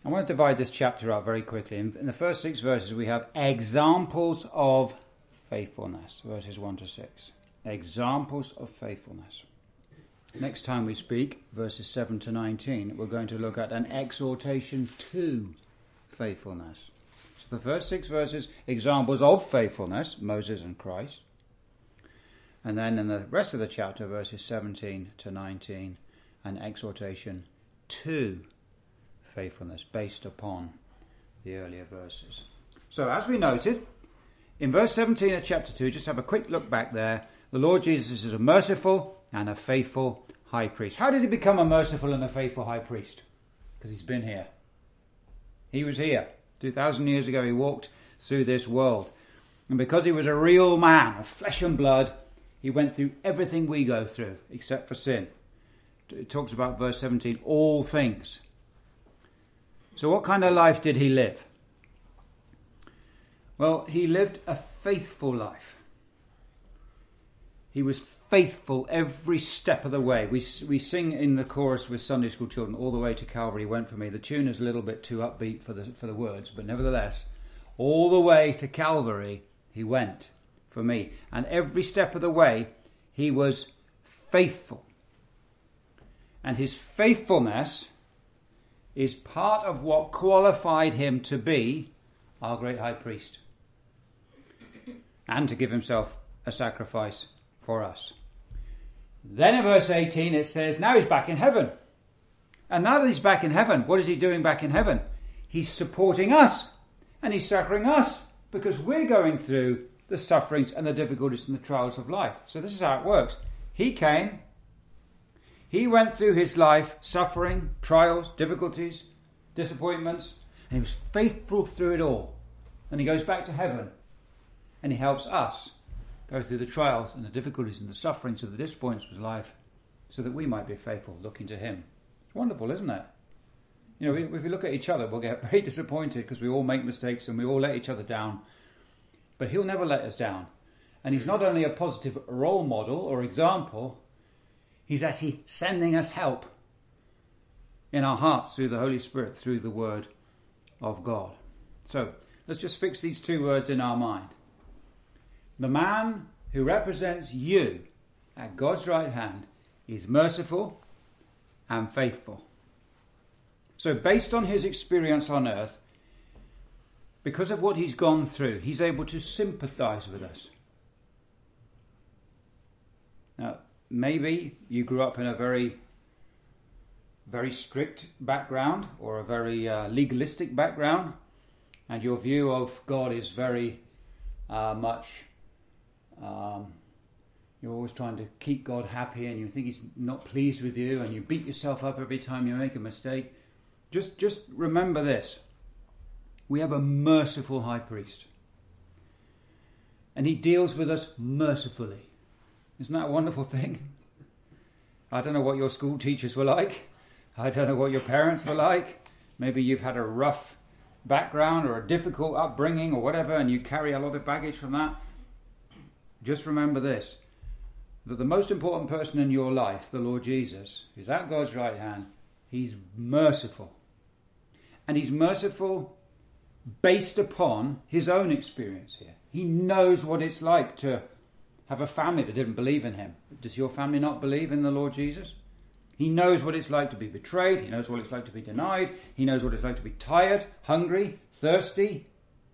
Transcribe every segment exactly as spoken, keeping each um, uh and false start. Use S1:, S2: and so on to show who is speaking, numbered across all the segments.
S1: I want to divide this chapter up very quickly. In, in the first six verses, we have examples of faithfulness, verses one to six. Examples of faithfulness. Next time we speak, verses seven to nineteen, we're going to look at an exhortation to faithfulness. So the first six verses, examples of faithfulness, Moses and Christ. And then in the rest of the chapter, verses seventeen to nineteen, an exhortation to faithfulness based upon the earlier verses. So as we noted, in verse seventeen of chapter two, just have a quick look back there. The Lord Jesus is a merciful and a faithful high priest. How did he become a merciful and a faithful high priest? Because he's been here. He was here. two thousand years ago he walked through this world. And because he was a real man of flesh and blood, he went through everything we go through except for sin. It talks about verse seventeen, all things. So what kind of life did he live? Well, he lived a faithful life. He was faithful every step of the way. We we sing in the chorus with Sunday school children, all the way to Calvary went for me. The tune is a little bit too upbeat for the for the words, but nevertheless, all the way to Calvary he went for me. And every step of the way he was faithful. And his faithfulness is part of what qualified him to be our great high priest. And to give himself a sacrifice for us. Then in verse eighteen it says, now he's back in heaven. And now that he's back in heaven, what is he doing back in heaven? He's supporting us. And he's succouring us. Because we're going through the sufferings and the difficulties and the trials of life. So this is how it works. He came. He went through his life suffering, trials, difficulties, disappointments. And he was faithful through it all. And he goes back to heaven. And he helps us go through the trials and the difficulties and the sufferings of the disappointments of life so that we might be faithful, looking to him. It's wonderful, isn't it? You know, if we look at each other, we'll get very disappointed because we all make mistakes and we all let each other down. But he'll never let us down. And he's not only a positive role model or example, he's actually sending us help in our hearts through the Holy Spirit, through the Word of God. So, let's just fix these two words in our mind. The man who represents you at God's right hand is merciful and faithful. So based on his experience on earth, because of what he's gone through, he's able to sympathize with us. Now, maybe you grew up in a very, very strict background or a very uh, legalistic background, and your view of God is very uh, much... Um, you're always trying to keep God happy and you think he's not pleased with you and you beat yourself up every time you make a mistake. Just, just remember this. We have a merciful high priest. And he deals with us mercifully. Isn't that a wonderful thing? I don't know what your school teachers were like. I don't know what your parents were like. Maybe you've had a rough background or a difficult upbringing or whatever and you carry a lot of baggage from that. Just remember this, that the most important person in your life, the Lord Jesus, who's at God's right hand, he's merciful. And he's merciful based upon his own experience here. He knows what it's like to have a family that didn't believe in him. Does your family not believe in the Lord Jesus? He knows what it's like to be betrayed. He knows what it's like to be denied. He knows what it's like to be tired, hungry, thirsty,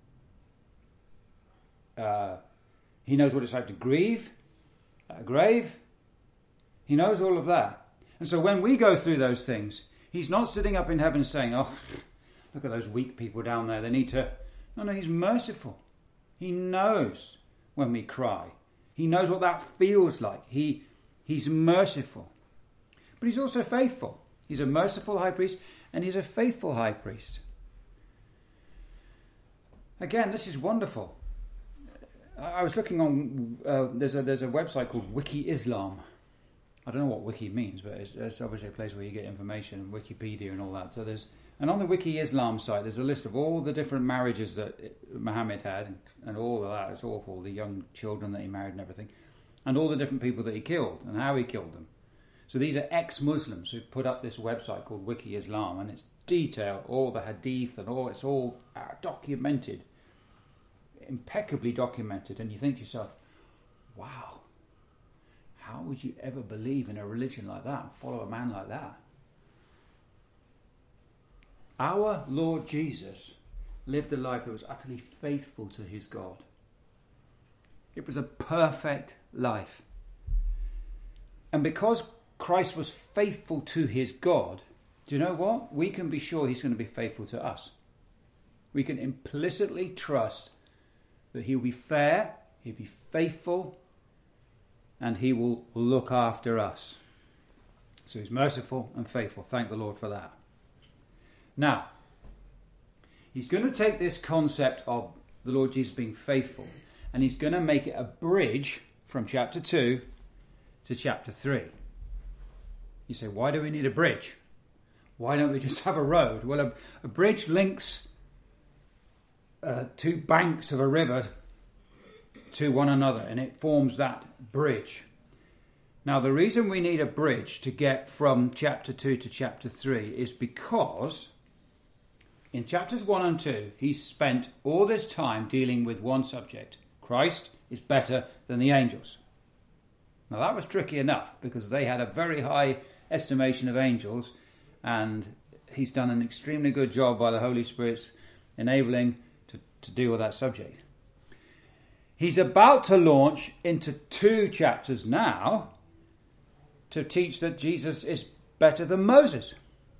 S1: uh, He knows what it's like to grieve, a grave. He knows all of that. And so when we go through those things, he's not sitting up in heaven saying, oh, look at those weak people down there. They need to... No, no, he's merciful. He knows when we cry. He knows what that feels like. He He's merciful. But he's also faithful. He's a merciful high priest and he's a faithful high priest. Again, this is wonderful. I was looking on, uh, there's a there's a website called Wiki Islam. I don't know what wiki means, but it's, it's obviously a place where you get information, Wikipedia and all that. So there's, and on the Wiki Islam site, there's a list of all the different marriages that Muhammad had, and, and all of that. It's awful, the young children that he married and everything, and all the different people that he killed and how he killed them. So these are ex-Muslims who've put up this website called Wiki Islam, and it's detailed, all the hadith and all, it's all uh, documented, impeccably documented. And you think to yourself, wow, how would you ever believe in a religion like that and follow a man like that? Our Lord Jesus lived a life that was utterly faithful to his God. It was a perfect life. And because Christ was faithful to his God, do you know what? We can be sure he's going to be faithful to us. We can implicitly trust that he'll be fair, he'll be faithful, and he will look after us. So he's merciful and faithful. Thank the Lord for that. Now, he's going to take this concept of the Lord Jesus being faithful, and he's going to make it a bridge from chapter two to chapter three. You say, why do we need a bridge? Why don't we just have a road? Well, a, a bridge links uh, two banks of a river to one another, and it forms that bridge. Now, the reason we need a bridge to get from chapter two to chapter three is because in chapters one and two, he's spent all this time dealing with one subject. Christ is better than the angels. Now, that was tricky enough because they had a very high estimation of angels, and he's done an extremely good job by the Holy Spirit's enabling to, to deal with that subject. He's about to launch into two chapters now to teach that Jesus is better than Moses.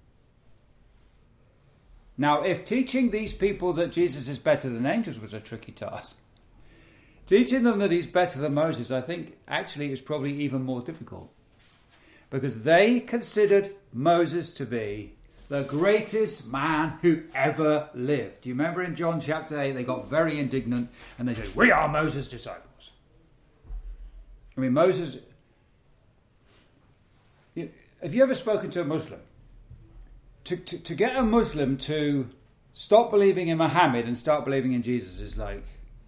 S1: Now, if teaching these people that Jesus is better than angels was a tricky task, teaching them that he's better than Moses, I think, actually is probably even more difficult. Because they considered Moses to be the greatest man who ever lived. Do you remember in John chapter eight, they got very indignant and they said, we are Moses' disciples. I mean, Moses... Have you ever spoken to a Muslim? To, to, to get a Muslim to stop believing in Muhammad and start believing in Jesus is like...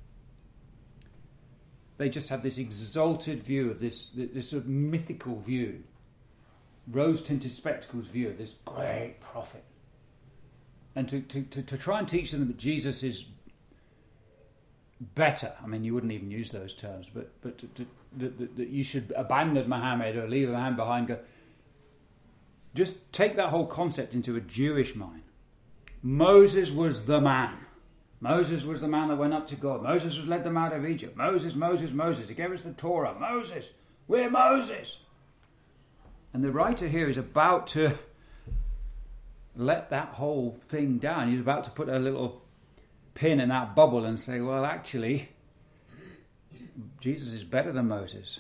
S1: They just have this exalted view of this, this sort of mythical view, rose-tinted spectacles view of this great prophet. And to, to, to, to try and teach them that Jesus is better, I mean, you wouldn't even use those terms, but, but to, to, that, that you should abandon Muhammad or leave Muhammad behind, go, just take that whole concept into a Jewish mind. Moses was the man. Moses was the man that went up to God. Moses was led them out of Egypt. Moses, Moses, Moses. He gave us the Torah. Moses. We're Moses. And the writer here is about to let that whole thing down. He's about to put a little pin in that bubble and say, well, actually, Jesus is better than Moses.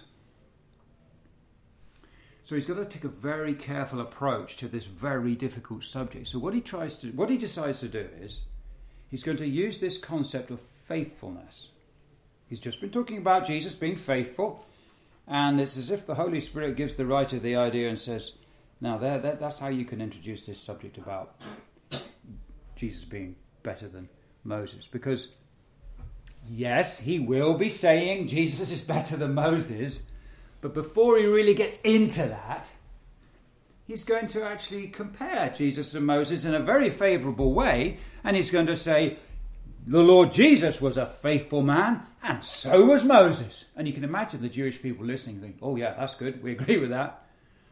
S1: So he's got to take a very careful approach to this very difficult subject. So what he tries to, what he decides to do is, he's going to use this concept of faithfulness. He's just been talking about Jesus being faithful, and it's as if the Holy Spirit gives the writer the idea and says, now there, there, that's how you can introduce this subject about Jesus being better than Moses. Because, yes, he will be saying Jesus is better than Moses, but before he really gets into that, he's going to actually compare Jesus and Moses in a very favourable way, and he's going to say, the Lord Jesus was a faithful man, and so was Moses. And you can imagine the Jewish people listening think, oh yeah, that's good, we agree with that.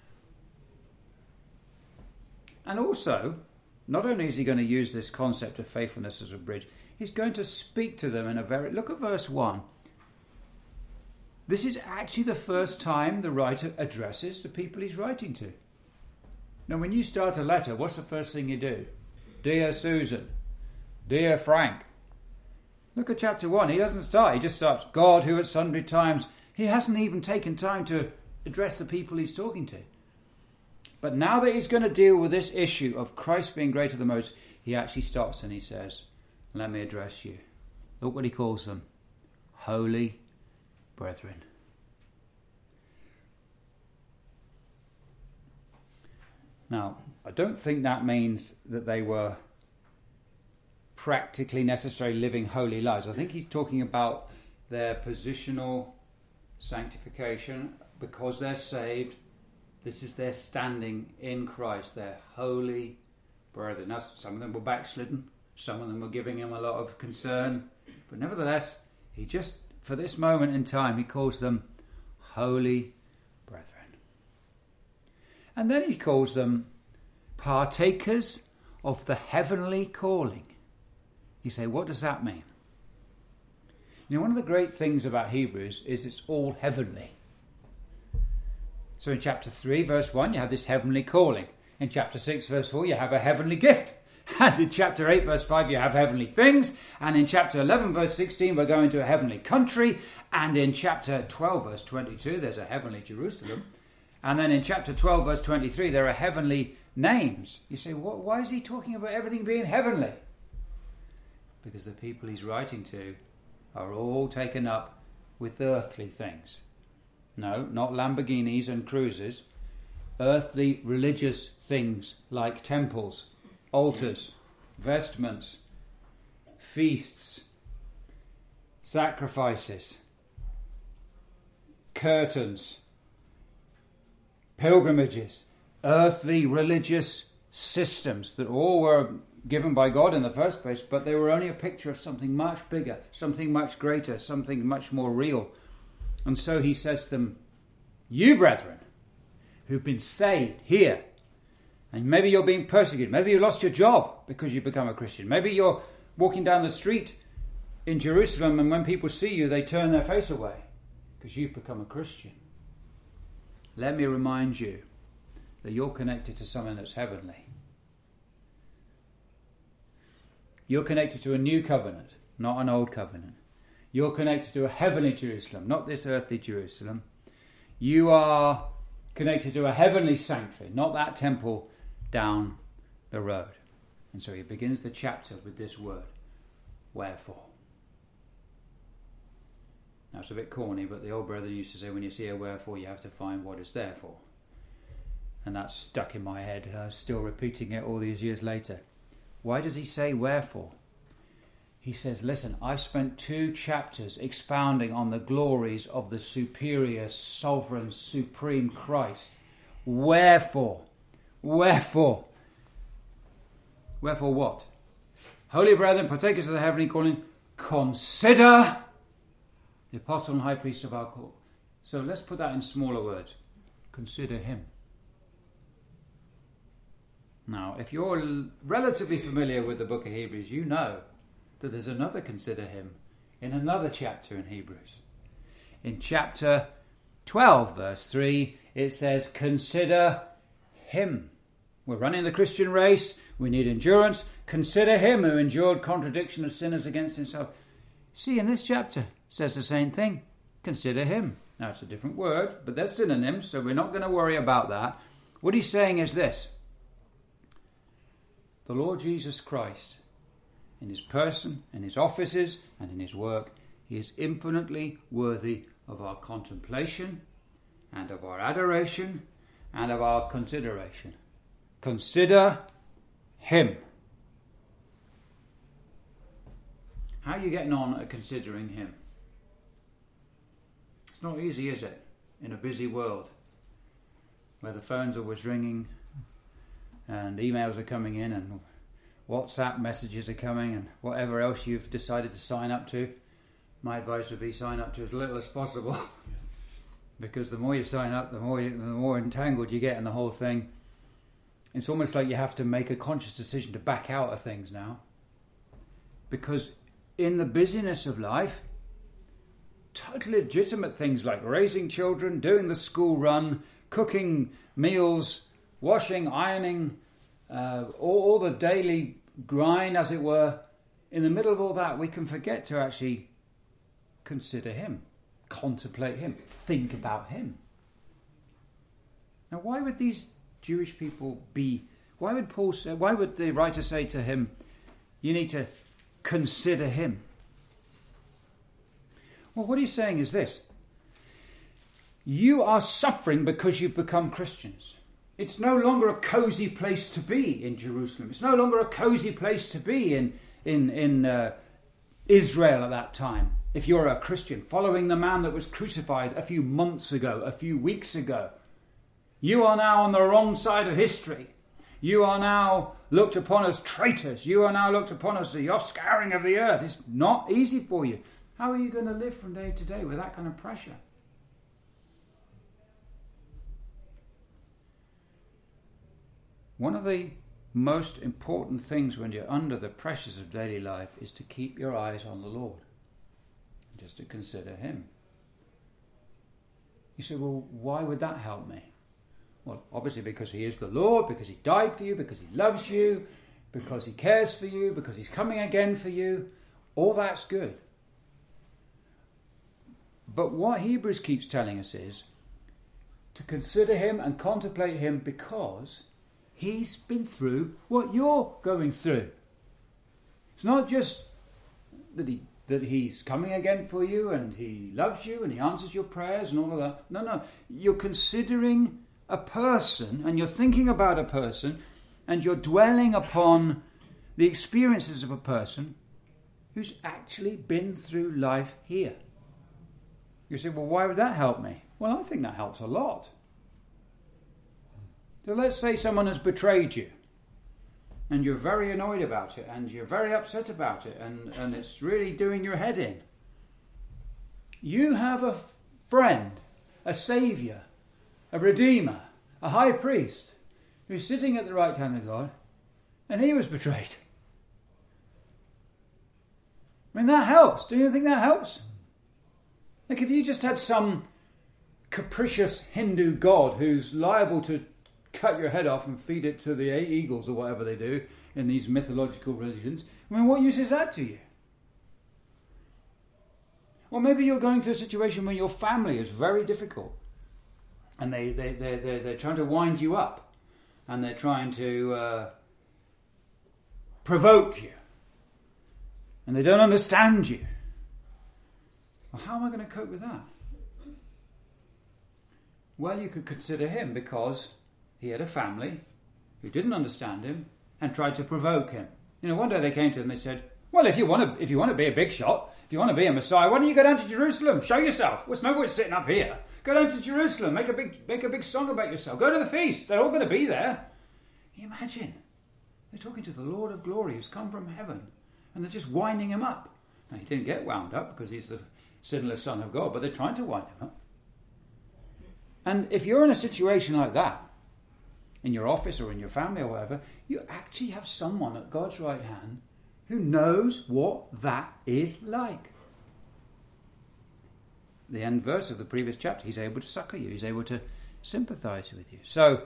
S1: And also, not only is he going to use this concept of faithfulness as a bridge, he's going to speak to them in a very... Look at verse one. This is actually the first time the writer addresses the people he's writing to. Now, when you start a letter, what's the first thing you do? Dear Susan, dear Frank. Look at chapter one. He doesn't start. He just starts, God who at sundry times. He hasn't even taken time to address the people he's talking to. But now that he's going to deal with this issue of Christ being greater than Moses, he actually stops and he says, let me address you. Look what he calls them. Holy brethren. Now, I don't think that means that they were practically necessarily living holy lives. I think he's talking about their positional sanctification because they're saved This is their standing in Christ, their holy brethren. Now, some of them were backslidden, some of them were giving him a lot of concern, but nevertheless, he just, for this moment in time, he calls them holy brethren. And then he calls them partakers of the heavenly calling. You say, what does that mean? You know, one of the great things about Hebrews is it's all heavenly. So in chapter three, verse one, you have this heavenly calling. In chapter six, verse four, you have a heavenly gift. And in chapter eight, verse five, you have heavenly things. And in chapter eleven, verse sixteen, we're going to a heavenly country. And in chapter twelve, verse twenty-two, there's a heavenly Jerusalem. And then in chapter twelve, verse twenty-three, there are heavenly names. You say, what, why is he talking about everything being heavenly? Because the people he's writing to are all taken up with earthly things. No, not Lamborghinis and cruises. Earthly religious things like temples, altars, vestments, feasts, sacrifices, curtains, pilgrimages, earthly religious systems that all were given by God in the first place, but they were only a picture of something much bigger, something much greater, something much more real. And so he says to them, you brethren, who've been saved here, and maybe you're being persecuted, maybe you lost your job because you become a Christian, maybe you're walking down the street in Jerusalem and when people see you, they turn their face away because you've become a Christian. Let me remind you that you're connected to something that's heavenly. You're connected to a new covenant, not an old covenant. You're connected to a heavenly Jerusalem, not this earthly Jerusalem. You are connected to a heavenly sanctuary, not that temple down the road. And so he begins the chapter with this word, wherefore. Now it's a bit corny, but the old brother used to say, when you see a wherefore, you have to find what it's there for. And that's stuck in my head. I'm still repeating it all these years later. Why does he say wherefore? He says, listen, I've spent two chapters expounding on the glories of the superior, sovereign, supreme Christ. Wherefore? Wherefore? Wherefore what? Holy brethren, partakers of the heavenly calling, consider the apostle and high priest of our call. So let's put that in smaller words. Consider him. Now, if you're relatively familiar with the book of Hebrews, you know that there's another consider him in another chapter in Hebrews. In chapter twelve, verse three, it says, consider him. We're running the Christian race. We need endurance. Consider him who endured contradiction of sinners against himself. See, in this chapter, it says the same thing. Consider him. Now, it's a different word, but they're synonyms, so we're not going to worry about that. What he's saying is this. The Lord Jesus Christ, in his person, in his offices, and in his work, he is infinitely worthy of our contemplation and of our adoration and of our consideration. Consider him. How are you getting on at considering him? It's not easy, is it? In a busy world where the phone's always ringing and emails are coming in and WhatsApp messages are coming and whatever else you've decided to sign up to. My advice would be sign up to as little as possible because the more you sign up, the more you, the more entangled you get in the whole thing. It's almost like you have to make a conscious decision to back out of things now, because in the busyness of life, totally legitimate things like raising children, doing the school run, cooking meals, washing, ironing, uh, all, all the daily grind, as it were, in the middle of all that, we can forget to actually consider him, contemplate him, think about him. Now, why would these Jewish people be, why would Paul say, why would the writer say to him, you need to consider him? Well, what he's saying is this. You are suffering because you've become Christians. It's no longer a cozy place to be in Jerusalem. It's no longer a cozy place to be in, in, in uh, Israel at that time. If you're a Christian, following the man that was crucified a few months ago, a few weeks ago. You are now on the wrong side of history. You are now looked upon as traitors. You are now looked upon as the offscouring of the earth. It's not easy for you. How are you going to live from day to day with that kind of pressure? One of the most important things when you're under the pressures of daily life is to keep your eyes on the Lord. Just to consider him. You say, well, why would that help me? Well, obviously because he is the Lord, because he died for you, because he loves you, because he cares for you, because he's coming again for you. All that's good. But what Hebrews keeps telling us is to consider him and contemplate him because he's been through what you're going through. It's not just that he that he's coming again for you and he loves you and he answers your prayers and all of that. No, no. You're considering a person and you're thinking about a person and you're dwelling upon the experiences of a person who's actually been through life here. You say, well, why would that help me? Well, I think that helps a lot. So let's say someone has betrayed you and you're very annoyed about it and you're very upset about it and, and it's really doing your head in. You have a friend, a saviour, a redeemer, a high priest who's sitting at the right hand of God and he was betrayed. I mean, that helps. Do you think that helps? Like if you just had some capricious Hindu god who's liable to cut your head off and feed it to the eagles or whatever they do in these mythological religions, I mean, what use is that to you? Or maybe you're going through a situation where your family is very difficult and they, they, they, they're, they're trying to wind you up and they're trying to uh, provoke you and they don't understand you. Well, how am I going to cope with that? Well, you could consider him because he had a family who didn't understand him and tried to provoke him. You know, one day they came to him and they said, well, if you want to if you want to be a big shot, if you want to be a Messiah, why don't you go down to Jerusalem? Show yourself. What's no point sitting up here? Go down to Jerusalem. Make a big make a big song about yourself. Go to the feast. They're all going to be there. Can you imagine? They're talking to the Lord of glory who's come from heaven and they're just winding him up. Now, he didn't get wound up because he's the sinless Son of God, but they're trying to wind him up. And if you're in a situation like that, in your office or in your family or whatever, you actually have someone at God's right hand who knows what that is like. The end verse of the previous chapter, he's able to succour you, he's able to sympathise with you. So,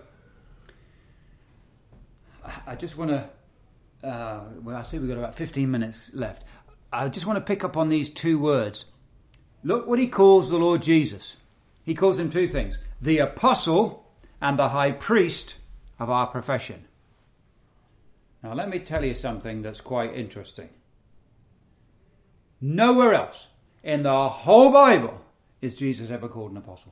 S1: I just want to, uh, well, I see we've got about fifteen minutes left. I just want to pick up on these two words. Look what he calls the Lord Jesus. He calls him two things: the apostle and the high priest of our profession. Now let me tell you something that's quite interesting. Nowhere else in the whole Bible is Jesus ever called an apostle.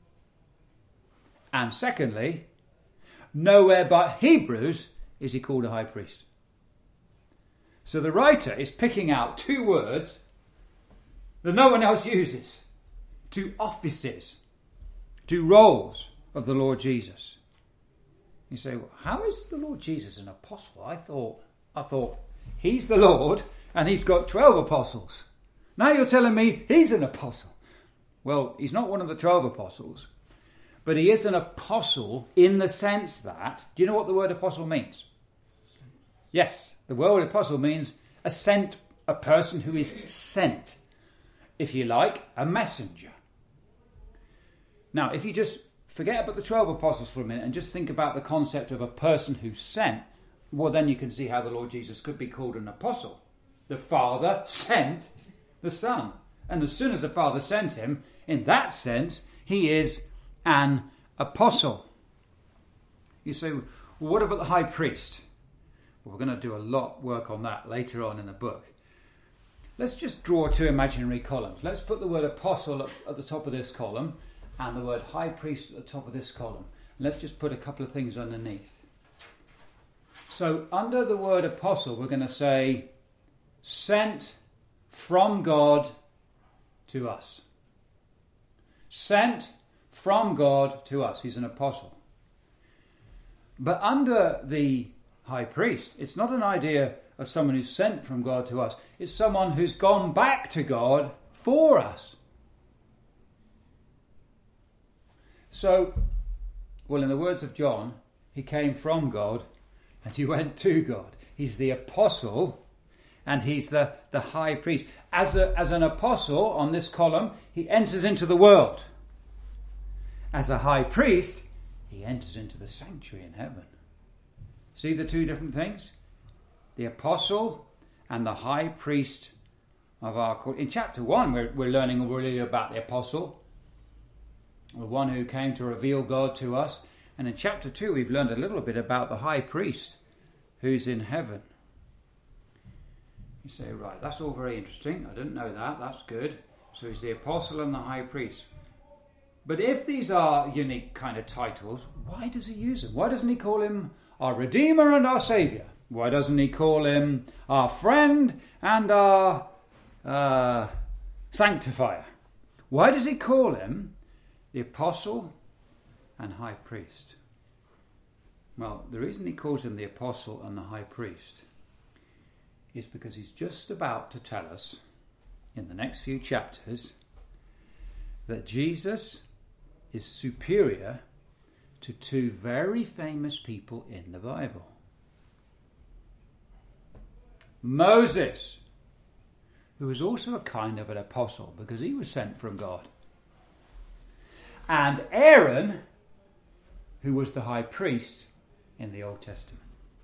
S1: And secondly, nowhere but Hebrews is he called a high priest. So the writer is picking out two words that no one else uses. Two offices, two roles of the Lord Jesus. You say, well, how is the Lord Jesus an apostle? I thought, I thought he's the Lord and he's got twelve apostles. Now you're telling me he's an apostle. Well, he's not one of the twelve apostles, but he is an apostle in the sense that, do you know what the word apostle means? Yes, the word apostle means a sent, a person who is sent. If you like, a messenger. Now, if you just forget about the twelve apostles for a minute and just think about the concept of a person who's sent, well, then you can see how the Lord Jesus could be called an apostle. The Father sent the Son. And as soon as the Father sent him, in that sense, he is an apostle. You say, well, what about the high priest? Well, we're going to do a lot of work on that later on in the book. Let's just draw two imaginary columns. Let's put the word apostle at the top of this column and the word high priest at the top of this column. Let's just put a couple of things underneath. So under the word apostle, we're going to say sent from God to us. Sent from God to us. He's an apostle. But under the high priest, it's not an idea of someone who's sent from God to us. It's someone who's gone back to God for us. So, well, in the words of John, he came from God and he went to God. He's the apostle and he's the, the high priest. As, a, as an apostle on this column, he enters into the world. As a high priest, he enters into the sanctuary in heaven. See the two different things? The apostle and the high priest of our court. In chapter one, we're, we're learning really about the apostle, the one who came to reveal God to us. And in chapter two, we've learned a little bit about the high priest who's in heaven. You say, right, that's all very interesting. I didn't know that. That's good. So he's the apostle and the high priest. But if these are unique kind of titles, why does he use them? Why doesn't he call him our Redeemer and our Saviour? Why doesn't he call him our friend and our uh, sanctifier? Why does he call him the apostle and high priest? Well, the reason he calls him the apostle and the high priest is because he's just about to tell us in the next few chapters that Jesus is superior to two very famous people in the Bible. Moses, who was also a kind of an apostle because he was sent from God. And Aaron, who was the high priest in the Old Testament.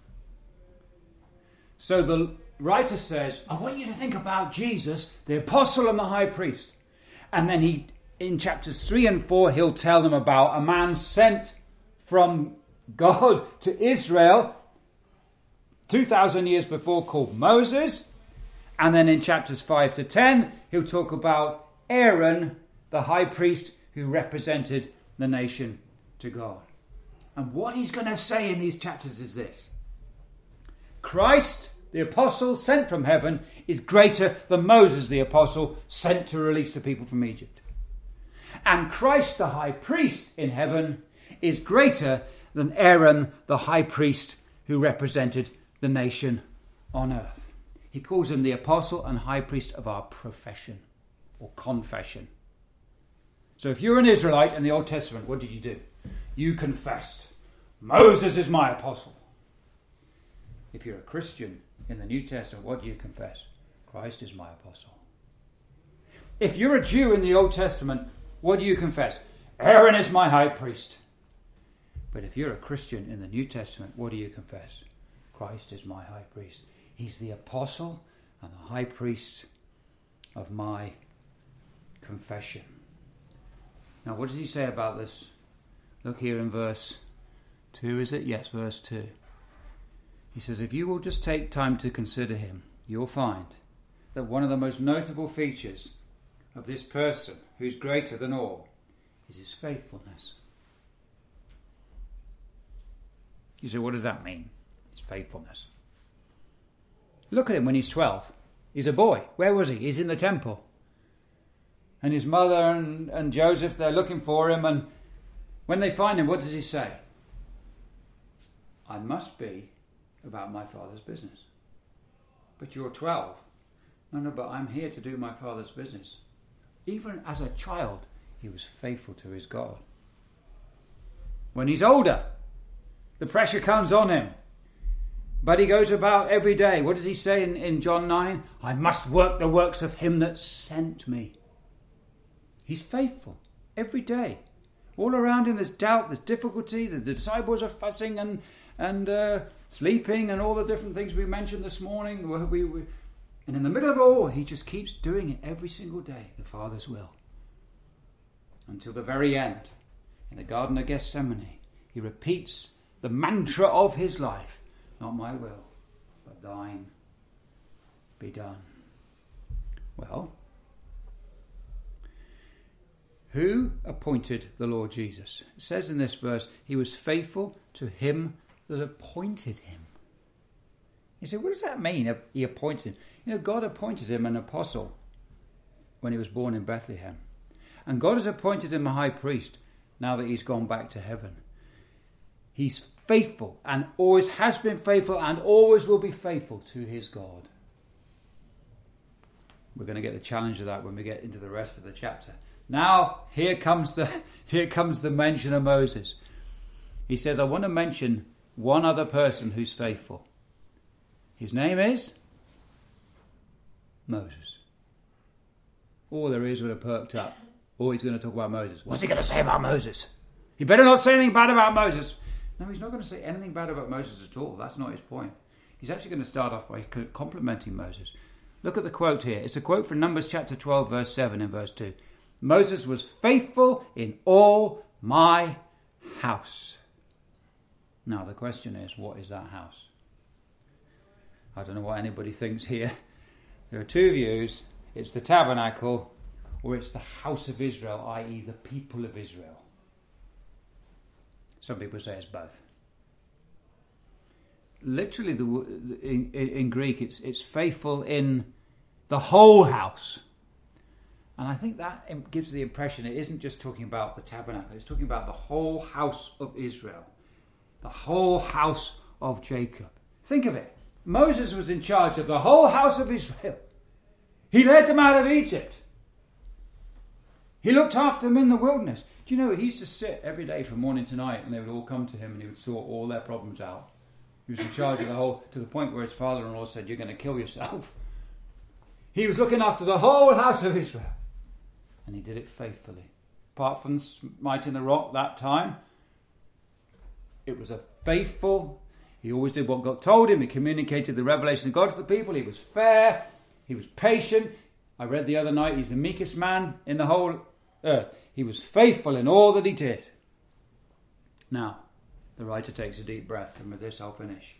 S1: So the writer says, I want you to think about Jesus, the apostle and the high priest. And then he, in chapters three and four, he'll tell them about a man sent from God to Israel two thousand years before called Moses. And then in chapters five to ten, he'll talk about Aaron, the high priest who represented the nation to God. And what he's going to say in these chapters is this: Christ, the apostle sent from heaven, is greater than Moses, the apostle sent to release the people from Egypt. And Christ, the high priest in heaven, is greater than Aaron, the high priest who represented the nation on earth. He calls him the apostle and high priest of our profession or confession. So if you're an Israelite in the Old Testament, what did you do? You confessed, Moses is my apostle. If you're a Christian in the New Testament, what do you confess? Christ is my apostle. If you're a Jew in the Old Testament, what do you confess? Aaron is my high priest. But if you're a Christian in the New Testament, what do you confess? Christ is my high priest. He's the apostle and the high priest of my confession. Now, what does he say about this? Look here in verse two, is it? Yes, verse two. He says, if you will just take time to consider him, you'll find that one of the most notable features of this person, who's greater than all, is his faithfulness. You say, what does that mean? His faithfulness. Look at him when he's twelve. He's a boy. Where was he? He's in the temple. And his mother and, and Joseph, they're looking for him. And when they find him, what does he say? I must be about my father's business. But you're twelve. No, no, but I'm here to do my father's business. Even as a child, he was faithful to his God. When he's older, the pressure comes on him. But he goes about every day. What does he say in, in John nine? I must work the works of him that sent me. He's faithful every day. All around him there's doubt, there's difficulty. The, the disciples are fussing and, and uh, sleeping and all the different things we mentioned this morning. We, we, and in the middle of it all, he just keeps doing it every single day, the Father's will. Until the very end, in the Garden of Gethsemane, he repeats the mantra of his life. Not my will, but thine be done. Well, who appointed the Lord Jesus? It says in this verse, he was faithful to him that appointed him. You say, what does that mean? He appointed him. You know, God appointed him an apostle when he was born in Bethlehem. And God has appointed him a high priest now that he's gone back to heaven. He's faithful and always has been faithful and always will be faithful to his God. We're going to get the challenge of that when we get into the rest of the chapter. Now, here comes the here comes the mention of Moses. He says, I want to mention one other person who's faithful. His name is Moses. All there is would have perked up. Oh, he's going to talk about Moses. What's he going to say about Moses? He better not say anything bad about Moses. No, he's not going to say anything bad about Moses at all. That's not his point. He's actually going to start off by complimenting Moses. Look at the quote here. It's a quote from Numbers chapter twelve, verse seven and verse two. Moses was faithful in all my house. Now, the question is, what is that house? I don't know what anybody thinks here. There are two views. It's the tabernacle or it's the house of Israel, that is the people of Israel. Some people say it's both. Literally, the, in, in Greek, it's, it's faithful in the whole house. And I think that gives the impression it isn't just talking about the tabernacle. It's talking about the whole house of Israel. The whole house of Jacob. Think of it. Moses was in charge of the whole house of Israel. He led them out of Egypt. He looked after them in the wilderness. Do you know, he used to sit every day from morning to night and they would all come to him and he would sort all their problems out. He was in charge of the whole, to the point where his father-in-law said, you're going to kill yourself. He was looking after the whole house of Israel. And he did it faithfully. Apart from smiting the rock that time, it was a faithful, he always did what God told him. He communicated the revelation of God to the people. He was fair. He was patient. I read the other night, he's the meekest man in the whole earth. He was faithful in all that he did. Now, the writer takes a deep breath, and with this I'll finish.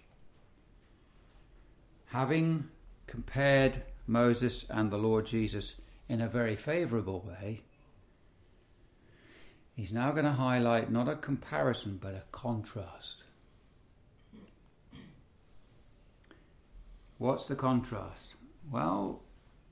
S1: Having compared Moses and the Lord Jesus in a very favourable way, he's now going to highlight not a comparison but a contrast. What's the contrast? Well,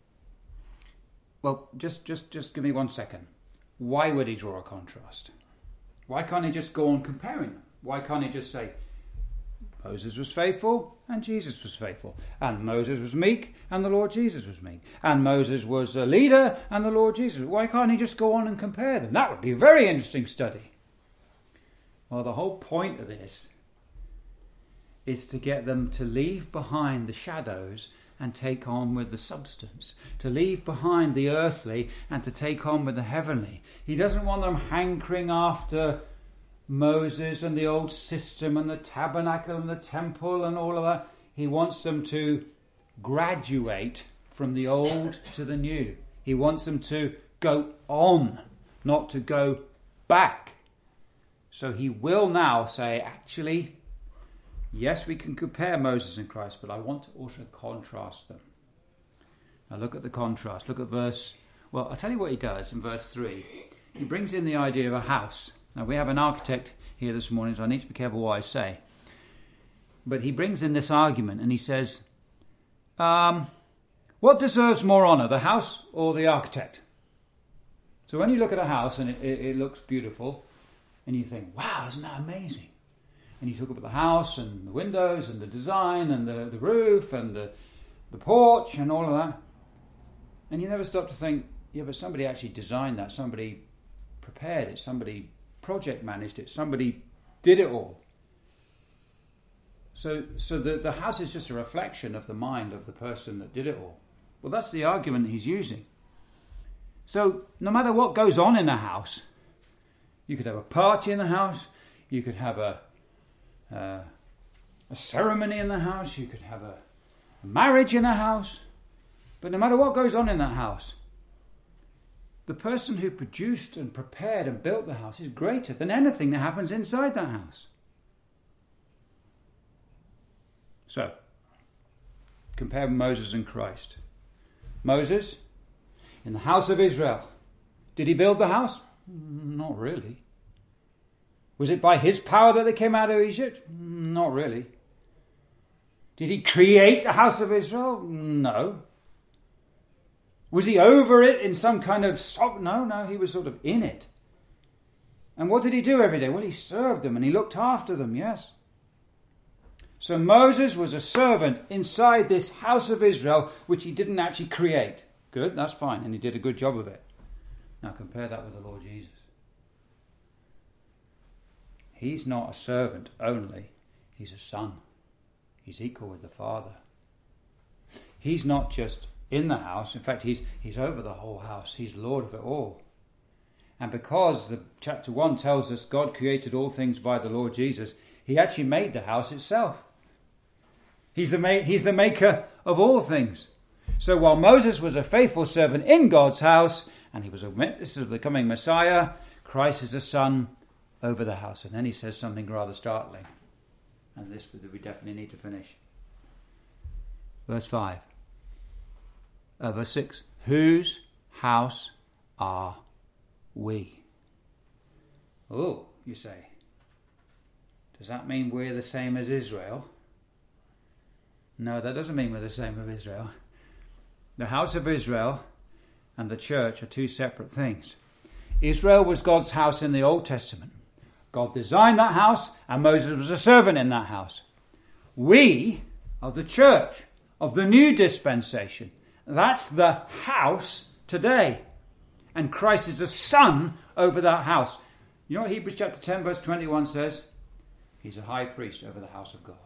S1: well, just, just, just give me one second. Why would he draw a contrast? Why can't he just go on comparing them? Why can't he just say, Moses was faithful and Jesus was faithful, and Moses was meek and the Lord Jesus was meek, and Moses was a leader and the Lord Jesus? Why can't he just go on and compare them? That would be a very interesting study. Well, the whole point of this is to get them to leave behind the shadows and take on with the substance, to leave behind the earthly and to take on with the heavenly. He doesn't want them hankering after Moses and the old system and the tabernacle and the temple and all of that. He wants them to graduate from the old to the new. He wants them to go on, not to go back. So he will now say, actually, yes, we can compare Moses and Christ, but I want to also contrast them. Now look at the contrast. Look at verse, well, I'll tell you what he does in verse three. He brings in the idea of a house. Now we have an architect here this morning, so I need to be careful what I say. But he brings in this argument and he says, um, what deserves more honour, the house or the architect? So when you look at a house and it, it, it looks beautiful, and you think, wow, isn't that amazing? And you talk about the house and the windows and the design and the, the roof and the, the porch and all of that. And you never stop to think, yeah, but somebody actually designed that. Somebody prepared it. Somebody project managed it. Somebody did it all. So so the, the house is just a reflection of the mind of the person that did it all. Well, that's the argument he's using. So no matter what goes on in a house, you could have a party in the house, you could have a Uh, a ceremony in the house, you could have a, a marriage in a house, but no matter what goes on in that house, the person who produced and prepared and built the house is greater than anything that happens inside that house. So, compare Moses and Christ. Moses, in the house of Israel, did he build the house? Not really. Was it by his power that they came out of Egypt? Not really. Did he create the house of Israel? No. Was he over it in some kind of... So- no, no, he was sort of in it. And what did he do every day? Well, he served them and he looked after them, yes. So Moses was a servant inside this house of Israel, which he didn't actually create. Good, that's fine, and he did a good job of it. Now compare that with the Lord Jesus. He's not a servant only, he's a son. He's equal with the Father. He's not just in the house, in fact he's he's over the whole house, he's Lord of it all. And because the chapter one tells us God created all things by the Lord Jesus, he actually made the house itself. He's the, ma- he's the maker of all things. So while Moses was a faithful servant in God's house, and he was a witness of the coming Messiah, Christ is a son over the house. And then he says something rather startling. And this we definitely need to finish. Verse five. Uh, verse six. Whose house are we? Oh, you say. Does that mean we're the same as Israel? No, that doesn't mean we're the same as Israel. The house of Israel and the church are two separate things. Israel was God's house in the Old Testament. God designed that house and Moses was a servant in that house. We are the church of the new dispensation. That's the house today. And Christ is a son over that house. You know what Hebrews chapter ten verse twenty-one says? He's a high priest over the house of God.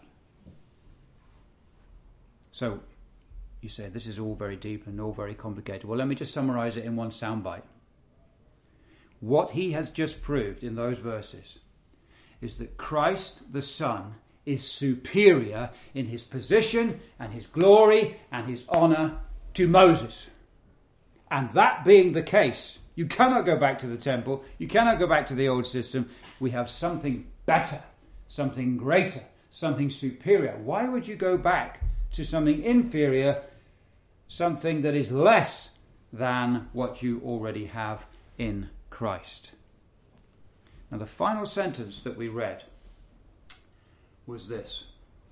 S1: So, you say, this is all very deep and all very complicated. Well, let me just summarize it in one soundbite. What he has just proved in those verses is that Christ the Son is superior in his position and his glory and his honor to Moses. And that being the case, you cannot go back to the temple, you cannot go back to the old system. We have something better, something greater, something superior. Why would you go back to something inferior, something that is less than what you already have in Christ? Now the final sentence that we read was this: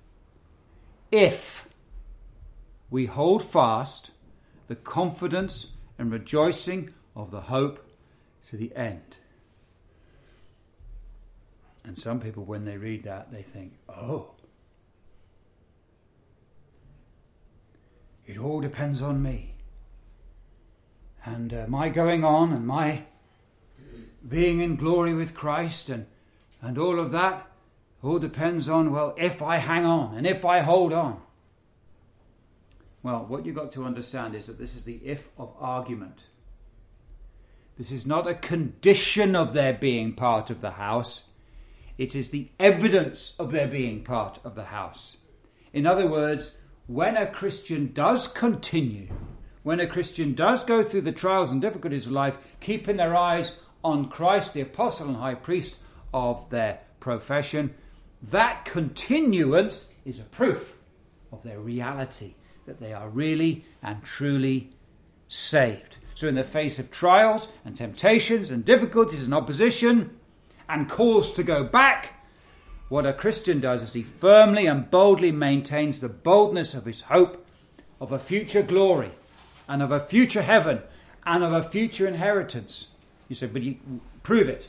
S1: if we hold fast the confidence and rejoicing of the hope to the end. And some people, when they read that, they think, oh, it all depends on me. And uh, my going on and my being in glory with Christ and, and all of that all depends on, well, if I hang on and if I hold on. Well, what you've got to understand is that this is the if of argument. This is not a condition of their being part of the house. It is the evidence of their being part of the house. In other words, when a Christian does continue, when a Christian does go through the trials and difficulties of life, keeping their eyes on Christ, the apostle and high priest of their profession, that continuance is a proof of their reality, that they are really and truly saved. So in the face of trials and temptations and difficulties and opposition and calls to go back, what a Christian does is he firmly and boldly maintains the boldness of his hope of a future glory and of a future heaven and of a future inheritance. You say, but you prove it.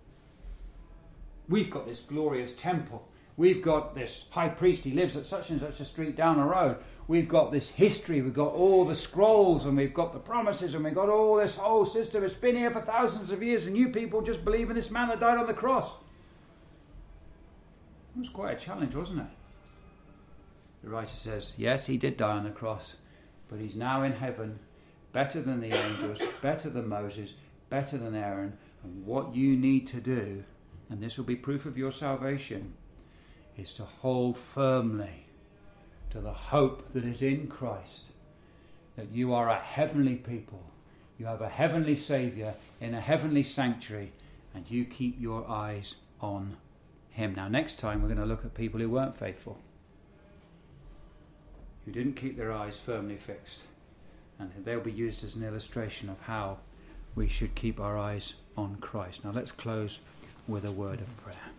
S1: We've got this glorious temple. We've got this high priest. He lives at such and such a street down the road. We've got this history. We've got all the scrolls and we've got the promises and we've got all this whole system. It's been here for thousands of years and you people just believe in this man that died on the cross. It was quite a challenge, wasn't it? The writer says, yes, he did die on the cross, but he's now in heaven, better than the angels, better than Moses, better than Aaron. And what you need to do, and this will be proof of your salvation, is to hold firmly to the hope that is in Christ, that you are a heavenly people, you have a heavenly Saviour in a heavenly sanctuary, and you keep your eyes on him. Now next time we're going to look at people who weren't faithful, who didn't keep their eyes firmly fixed, and they'll be used as an illustration of how we should keep our eyes on Christ. Now let's close with a word of prayer.